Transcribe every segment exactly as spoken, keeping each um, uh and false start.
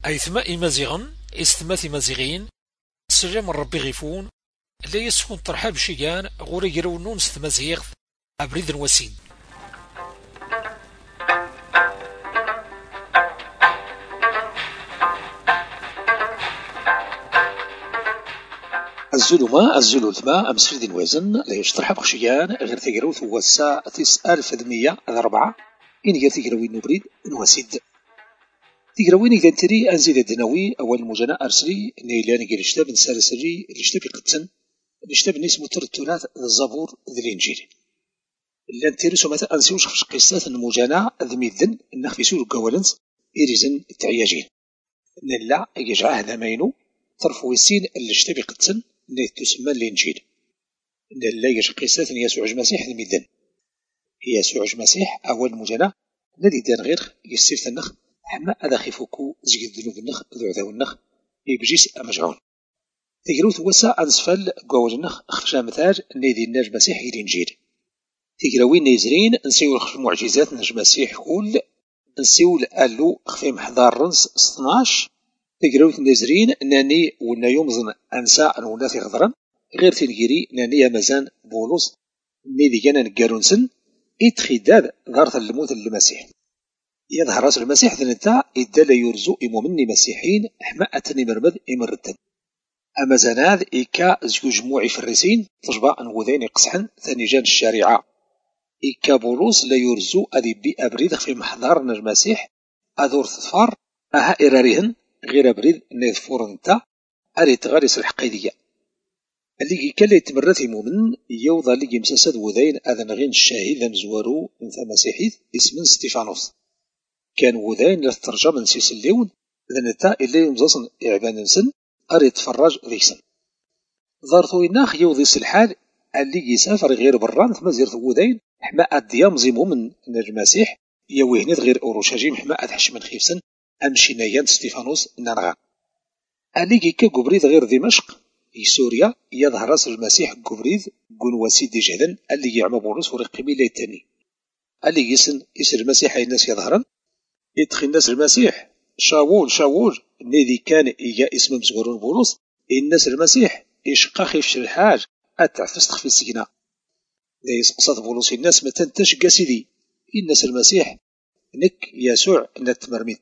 أيثما إمازيغن إستما إمازيغين السلام ربي غيفون لا يسكن ترحاب شيئان غوري يرونون ستمازيغ أبريد وسيد. الزلمة الزلوثمة أمس في الوزن لا يشطرح بخشيان غير تقروث هو الساعة تسعة ألف ثمانمية أربعة إن غير تقروين نبريد نواسيد تقروين إذا تري أنزيد الدنوي أول مجانا أرسلي نيلان غير اشتاب نسالسري الاشتاب قدسن الاشتاب نسمو ترتولات الزبور ذي الإنجيل لان تيري سمتا أنسيوش خش قصات المجانا ذميذن النخفيسو القوالنس إريزن التعياجين نلا يجعه ذمينو طرف ويسين الاشتاب قدسن اللي تسمى الإنجيل لا يجي قصة يسوع المسيح الميدان يسوع المسيح أول مجانا الذي دان غير يسير النخ حما هذا خيفوكو زيد الذنوب النخ ذو عذاو النخ يبجيس أمجعون تقروث وسا أنسفل قوال النخ خرجا مثال نيدي الناج مسيح الإنجيل تقروين نيزرين نسيو المعجزات ناج مسيح كل نسيو الألو خفي محضار رنس اثناش تقروث نيزرين ناني ونا يومزن أنساء ونا في غضرا غير تنجيري ناني مزان بولوس نيدي جانا نقارونسن إتخداد ظهرت الموت المسيح يظهر راس المسيح ذنتا إدى لا يرزو إمو مني مسيحين حما أتني مرمد إمردن أما زناد إيكا زيو جموعي فرسين تجبا أنوذين قصحن ثاني جان الشارعة إيكا بولوس لا يرزو أدي بي أبريد في محضارنا المسيح أدور ثفار أها إراريهن غير أبريد نيذفور نتا أريد غارس الحقيدية اللي كان يتمرث مؤمن يوضى اللي يمسسد وذين أذن غين الشاهد مزوارو انثى مسيحيث اسم ستيفانوس كان وذين للترجمة نسيس الليون ذنتا اللي يمزصن إعبان نسن أريد تفرج ذيسن ظارثو إناخ يوضي الحال اللي يسافر غير بران ثم زيرث وذين حما أديام زي مؤمن المسيح يوهنيت غير أوروشاجيم حما أدحش من خيفسن أمشي نيان ستيفانوس نانغا اللي كيكا قبريد غير دمشق في سوريا يظهر راس المسيح قبريد قن وسيد جهدا اللي يعمى بولوس ورقمي لي التاني اللي يسن يسر المسيح أي الناس يظهرن يدخل الناس المسيح شاول شاول الذي كان إيجا اسم مزغورون بولوس الناس المسيح إشقا خيفش الحاج أتعفستخ في السجنة لا يسقصد بولوس الناس ما تنتش قاسدي الناس المسيح نك يسوع نتمرميد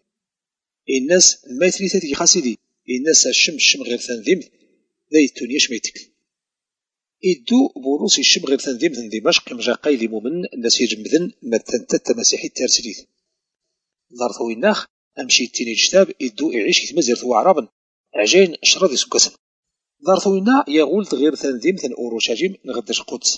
الناس ما يثريثاتي خاسدي الناس الشم الشم غير تنظيم لا يتونيش ميتكل إدو بولوس الشم غير تنظيم دمشق مجا قايل مؤمن الناس يجمذن ما تنتت مسيحي الترسليث ظرثو الناخ أمشي التيني جتاب إدو إعيش يتمزرث وعرابا عجين شرد يسكسن ظرثو إنا يغول غير تنظيم ثن أوروشاجيم نغدش قدس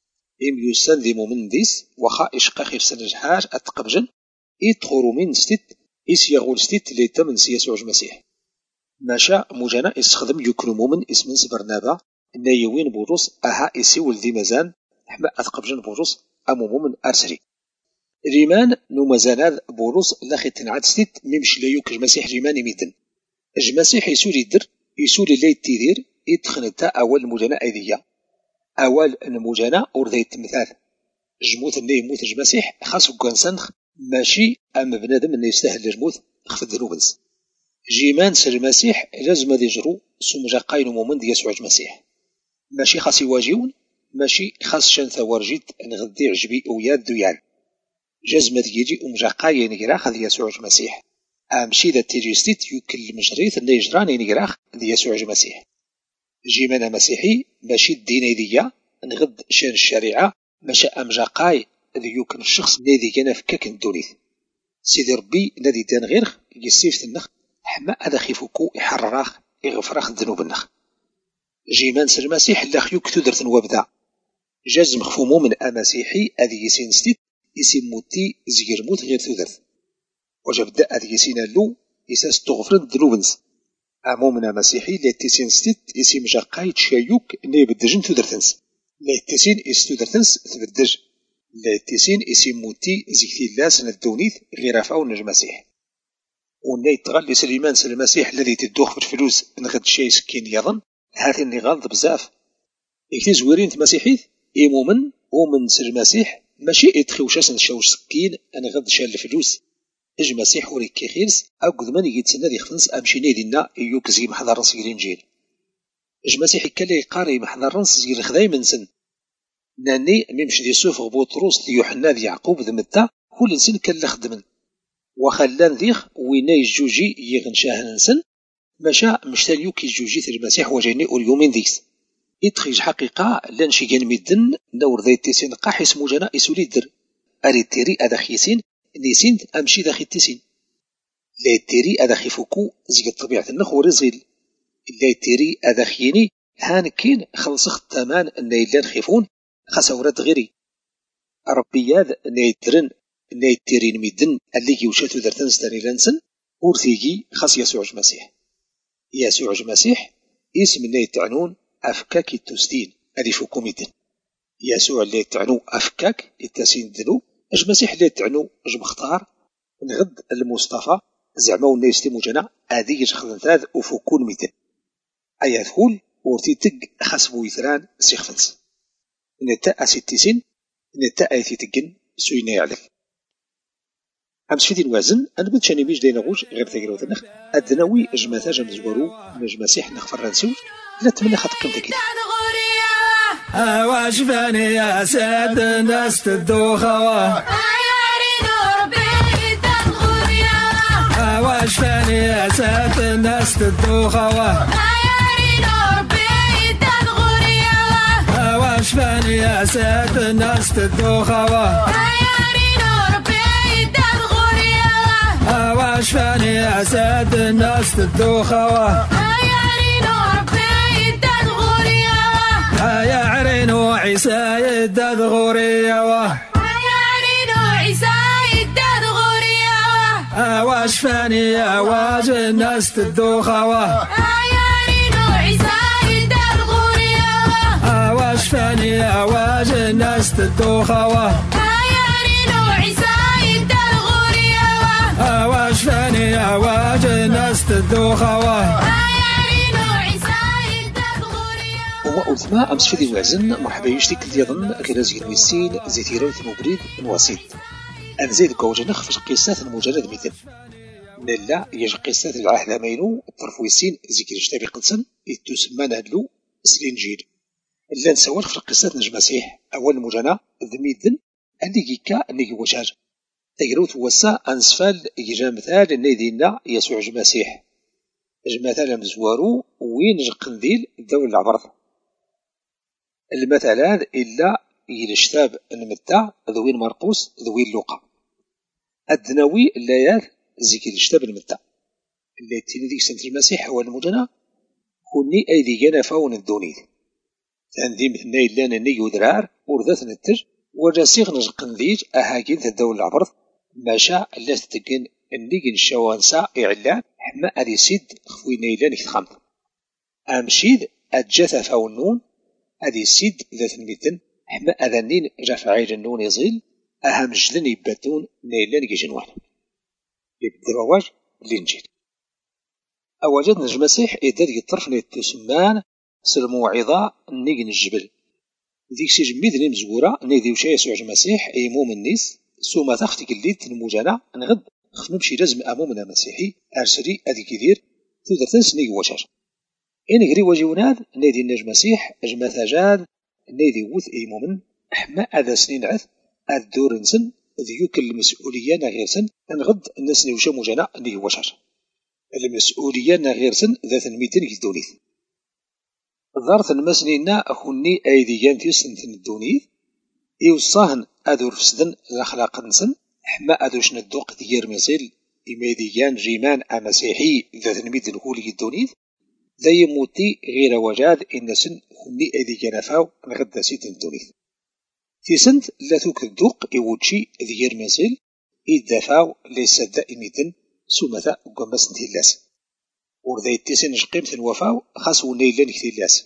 إم يسان ذي مؤمن ديس وخا إشقا خير سنجحاج أتقبجن إدخورو من ستت إس يغول ستت ليتا من سيسوع المسيح ماشا مجانا يستخدم يكون مؤمن اسم برنابا نايوين بوروس أها إسي ولدي مزان حما أتقبجن بوروس أمو مؤمن أرسلي ريمان نو مزاناد بوروس لاخي تنعاد ستت ميمش لا يوك المسيح ريمان يميدن المسيح يسولي الدر يسولي لا يتيدير يدخنتا أول مجانا أيديا أول المجانا أورذي التمثال جموت اللي يموت المسيح خاصو كونسنخ ماشي أما بنادم اللي يستاهل الجموت خف الذنوبنس جيمان سر المسيح لازم يجرو سمجا قاين مؤمن دي يسوع المسيح ماشي خاص يواجهون ماشي خاص شان ثوارجيت نغدي عجبي وياد دويان جزمة يجي أمجا قاين يقراخ دي يسوع المسيح أمشي ذا تيجيستيت يوكل المجريث اللي يجران يقراخ دي يسوع المسيح جيمان مسيحي ماشي الدين ديا نغد شان الشريعة ماشي أمجا قاي ذي يوكل الشخص الذي كان فكاك الدوليث سيدي ربي الذي دان غير يسيف النخ حما هذا خيفوكو يحرراخ يغفراخ الذنوب النخ جيمان سر المسيح لا خيوك تدرت وابدا جاز مخفومو من امسيحي اذي يسين ستيت يسين موتي زير موت غير تدرت وجبدا اذي يسين لو يساس تغفر الذنوبنس امو من مسيحي لا تيسين ستيت يسين مجاقاي تشايوك ني بدجن تدرتنس لا تيسين اس تدرتنس تبدج لا تيسين يسين موتي زيكتي لاس ندونيث غير فاو نج مسيح وناي تغلي سليمان سل المسيح الذي تدوخ في الفلوس نغد شي سكين يظن هذا اللي غلط بزاف يكتي زويرين مسيحيث اي مؤمن ومن سل المسيح ماشي يتخي وشاس نشاوش سكين انا غد شال الفلوس اج مسيح وريك كيخيلس اقد من يتسنى دي خفنس امشي نيدينا يوكزي محضر رنس الانجيل اج مسيح كالي قاري محضر رنس زير خداي منسن ناني ميمش دي سوف بطرس دي يوحنا دي يعقوب ذمتا كل انسان كان خدمن وخلان ذيخ وينا يجوجي يغنشاه ننسن مشا مشتاليو كي جوجي المسيح وجاني اليومين ذيكس يتخيج حقيقة لان شي كان ميدن نور ذي تيسين قاح اسمو جنا يسولي در اري تيري ادخيسين نيسين امشي داخل تيسين لا تيري ادخي فوكو زي الطبيعة النخو رزيل لا تيري ادخيني هان كين خلصخ التامان نايلان خيفون خسورات غيري ربي ياد نايترن نايتيرين ميدن اللي يوشاتو درتن ستاني لانسن ورثيجي خاص يسوع المسيح يسوع المسيح اسم اللي تعنون أفكاك التسدين هذه فوكو ميدن يسوع اللي تعنو أفكاك التسين دنو اج مسيح اللي تعنو اج مختار نغد المصطفى زعما وناس تيموجنا هذه يخدم ثاث وفوكو ميدن أي ثقول ورثي تق خسبو يثران سيخفنس نتا أسيتيسين نتا أيثي تقن سوينا يعلك أمس فيدي الوازن أنا بنت شاني بيج دينا غوش غير ثقيل وثنخ أدناوي أجماثا جمزورو نج مسيح نخفر رنسوج لا تمنى خط قيمتك كده واش فاني يا ساد الناس تدوخوا واش فاني يا ساد الناس تدوخوا واش فاني يا ساد الناس تدوخوا واش فاني يا ساد الناس تدوخوا يا عرينو عيسى يداد غوريا يا عرينو عيسى يداد غوريا واش فاني يا واج الناس تدوخوا يا عرينو عيسى يداد غوريا واش فاني يا واج الناس تدوخوا واش فاني يا واج الناس تدوخوا وأثناء أمس فيدي الوازن مرحبا يشتك ديضن كرازين ويسين زيتيران مبريد نواسيد أنزيد كوجنخ في قصات المجرد مثل نلا يج قصات العهد مينو الطرف ويسين زيكر جتابي قدسن يتسمى نادلو سلينجيل إلا نسوال في قصات نجم مسيح أول مجانا ذميدن اللي جيكا اللي وشاج تقروت وسا أنسفال يجا مثال نيدينا يسوع المسيح المثال مزوارو وين قنديل الدولة العبرض المثلان إلا يلشتاب المتاع ذوين مرقوس ذوين لوقا الدناوي اللايات زيك يلشتاب المتاع اللي تنذيك سنة المسيح هو المجنى كوني أيدي جانا فاون الدونيد تنذي مثل نايلان النيو درار ورذات نتج وجاسيغ نجقنديج أهاجين الدولة العبرض ما شاء الله تتقن النيجن الشوانسا إعلان حما أدي سيد خفوي نيلان يتخمد أمشيد أجاثا فاونون أدي سيد ذات الميتن حما أذنين رفعيل النون يزيل أهم جلن يباتون نيلان يجن واحد يبدأ رواج الإنجيل أوجد نجم مسيح إداد يطرف نيتسمان سلموعظة نيجن الجبل ذيك سي جميد مزورة نيدي وشا يسوع المسيح أيموم النيس سوما تختك الليت المجانا نغد خفنا بشي لازم أمومنا مسيحي أرسلي أدي كثير تقدر تنسني وشاش إن غري وجيوناد نادي النجم مسيح أجمع ثجاد نادي وث أيمومن أحما أذا سنين عث الدور نسن ذيوك المسؤولية غير سن نغد الناس نوشا مجانا ني وشاش المسؤولية غير سن ذات الميتين يدونيث ظارت المسنينا أخوني أيديان في سنة الدونيث إيوصاهن أدور فسدن الأخلاق نسن حما أدوش ندوق ديار مصيل إميديان جيمان أمسيحي ذات الميد الهولي الدونيث ذا يموتي غير وجاد إن سن خني أيديان فاو نغدا سيد الدونيث في سنت لا توك الدوق إيوتشي ديار مصيل إدفاو ليس دائميدن سومثا قمس نتيلاس ورذا يتسن قيمة الوفاو خاصو نيلان كتيلاس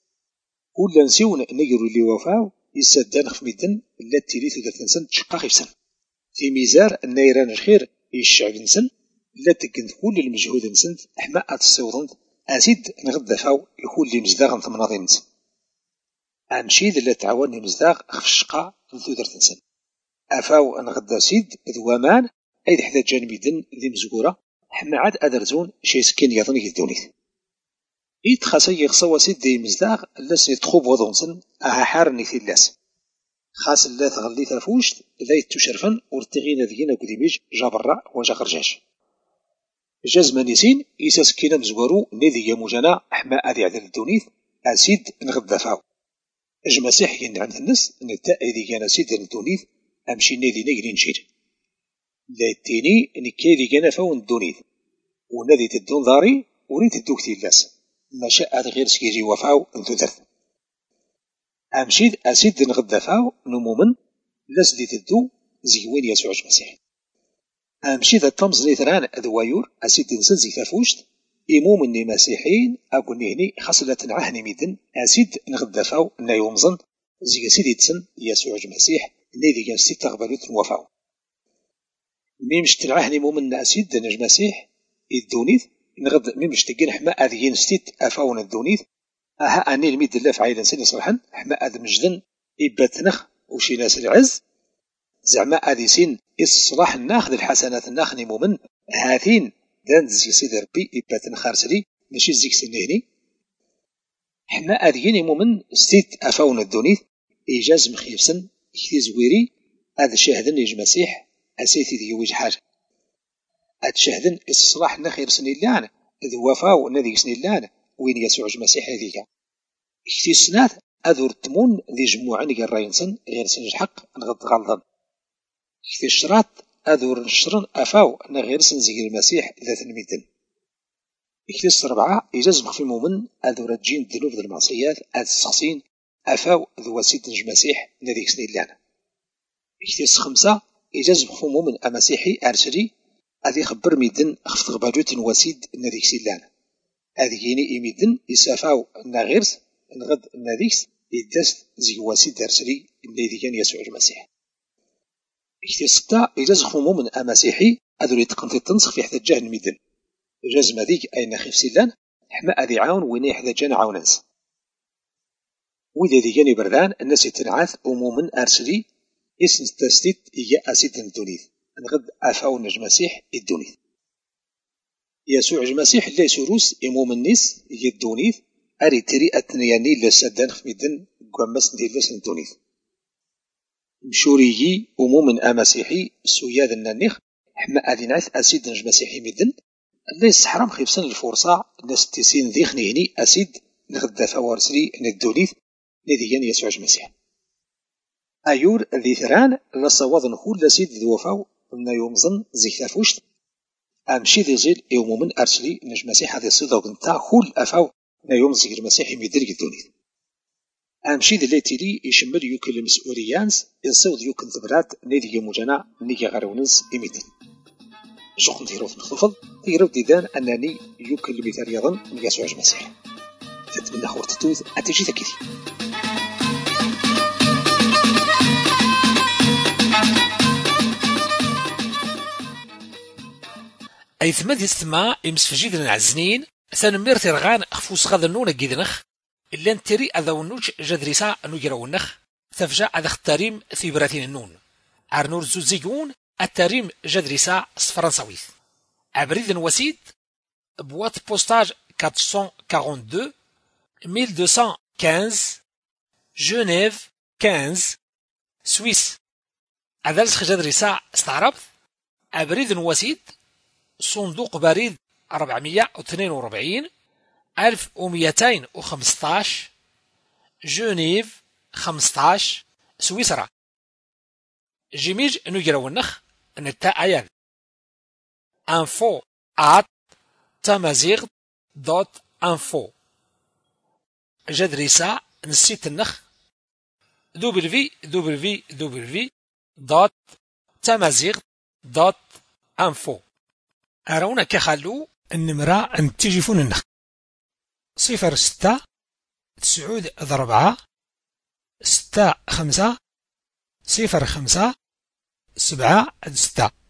كل نسيون نيرو اللي وفاو يسدان خفميدن لا تيريث ذات نسن تشقاق يفسن في ميزار النيران الخير يشعب نسن لا تقن كل المجهود نسن حما أتصوضن أزيد نغدا فاو يكون لي مزداغ نثمناضي نسن أمشيد لا تعاوني مزداغ خف الشقا ذو درت نسن أفاو نغدا سيد ذوامان أيد حدا جانبيدن ذي مزقورة حما عاد أدرزون شي سكين يظني الدونيت إيد خاصة يغصوا سيد دي مزداغ لاس يتخوب وضونسن أها حارني في اللاس خاص لا تغلي ترفوشت لا يتشرفن ورتغينا ذينا كديميج جابرا وجا خرجاش جاز مانيسين إيساس كينا مزقورو نذي يموجانا حما أذي عدل الدونيت أسيد نغدافاو أجمسيح ين عند الناس نتا إذي كان سيد الدونيت أمشي نذي نجري نشير لا تيني نكي ذي كان فاون الدونيت ونذي تدون ضاري وريت الدوكتي اللاس ما شاء غير سكيجي وفاو انتو درت أمشيد أسيد نغدافاو نمومن لاس دي تدو زيوين يسوع المسيح أمشيد الطمز ليثران أدوايور أسيد نسل زي تفوشت إمومني مسيحيين أقول نهني خاصة تنعهني ميدن أسيد نغدافاو نا يومزن زي سيدي تسن يسوع المسيح نيدي كان ستة غبالوت نوفاو ميمش تنعهني مومن أسيد نج مسيح الدونيث نغد ميمش تجين حما أذيين ستيت أفاون الدونيث أها أني الميد الله في عيدا سني صراحا حما أذ مجدن إباتنخ وشي ناس العز زعما أذي سين إصلاح ناخذ الحسنات ناخني مومن هاثين دان زي سيدي ربي إباتن خارسلي ماشي زيك سنهني حما أذيين مومن ستيت أفاون الدونيث إيجاز مخيفسن كثي زويري هذا شاهدن يج مسيح أسيتي دي وجه حاجة أتشاهدن إصلاح نخير سني اللان إذ وفاو نذي سني اللان وين يسوع المسيح هذيك كثي السنات أذور تمون ذي جموعا قراينسن غير سن الحق نغض غلظا كثي الشراط أذور الشرن أفاو نغير سن زي المسيح ذات الميدن كثي السربعة يجزم في مومن أذور الجين الذنوب ذي المعصيات أذ السخصين أفاو ذو سيد المسيح نذي سني اللان كثي الخمسة يجزم في مومن أمسيحي أرسلي أذي خبر ميدن خفت غباجوت وسيد نذيك سيلان أذي يني إميدن يسافاو نغيرس نغد نذيكس يدست زي وسيد أرسلي الذي كان يسوع المسيح إكتي ستة إجاز خمو من أمسيحي أذو يتقنطي التنسخ في حتى جهن ميدن إجاز مذيك أي نخيف سيلان حما أذي عاون ويني حتى جان عاونانس وإذا ذي كان بردان الناس يتنعاث أمومن أرسلي اسم التستيت إيا أسيد الدونيث نغد أفاو نج مسيح الدونيث يسوع المسيح لا يسوروس إموم الناس يدونيث أري تري أتنياني لسدان خميدن قمس ندير لسن الدونيث مشوريي أموم أمسيحي سوياد النانيخ حما أذيناث أسيد نج مسيحي ميدن لا يسحرم خيفسن الفرصة ناس تسين ذيخ نهني أسيد نغد أفاو رسلي ندونيث نذيان يسوع المسيح أيور ذي ثران لصواد نخول لسيد ذو وفاو نا يومزن زيك تفوشت أمشي ذي زيل يوم من أرسلي نج مسيح هذي الصيدة وقنتا خول أفاو نا يومزن المسيح يميدرق الدونيث أمشي ذي اللي تلي يشمل يوكل المسؤوليانس ينسود يوكل ذبرات نيدي يموجانا نيجي غارونز يميدن جوخن تيروف نخفض يرود ديدان أنني يوكل مثال يظن من يسوع المسيح تتمنى خور تتوذ أتجي ذكري أي ثماد يستمع يمسفجيد العزنين ثانمير ترغان خفوس غاذا نونا جيدنخ إلا نتري أذا ونوج جدريسا نجرونخ تفجع أذا اختاريم ثيبراتين النون عرنور زوزيقون التاريم جدريسا فرنساويث عبريد وسيد بوات بوستاج أربعمية واثنين وأربعين ألف ومئتين وخمسة عشر جنيف خمسة سويس أذلسخ جدريسا استعربت عبريد وسيد صندوق بريد أربعمية واثنين وأربعين ألف ومئتين وخمسة عشر جنيف خمسة عشر سويسرا جيميج نجرو النخ نتا أيان info at تمازيغ دوت info جدريسا نسيت النخ دبليو دبليو دبليو دوت تمازيغ دوت info أرونا كخلو النمرة أن تجيفون النخ صفر ستة تسعود ضربعة ستة خمسة صفر خمسة سبعة ستة